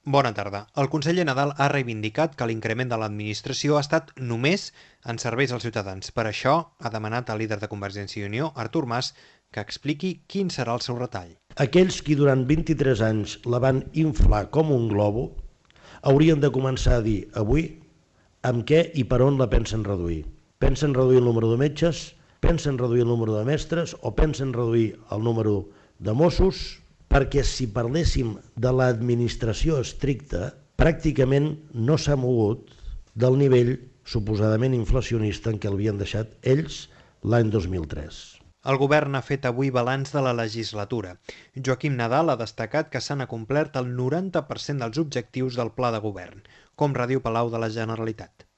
Bona tarda. El conseller Nadal ha reivindicat que l'increment de l'administració ha estat només en serveis als ciutadans. Per això ha demanat al líder de Convergència i Unió, Artur Mas, que expliqui quin serà el seu retall. Aquells qui durant 23 anys la van inflar com un globo haurien de començar a dir avui amb què i per on la pensen reduir. Pensen reduir el número de metges, pensen reduir el número de mestres o pensen reduir el número de Mossos, perquè si parléssim de l'administració estricta, pràcticament no s'ha mogut del nivell suposadament inflacionista en què l'havien deixat ells l'any 2003. El govern ha fet avui balanç de la legislatura. Joaquim Nadal ha destacat que s'han acomplert el 90% dels objectius del pla de govern, com radiu Palau de la Generalitat.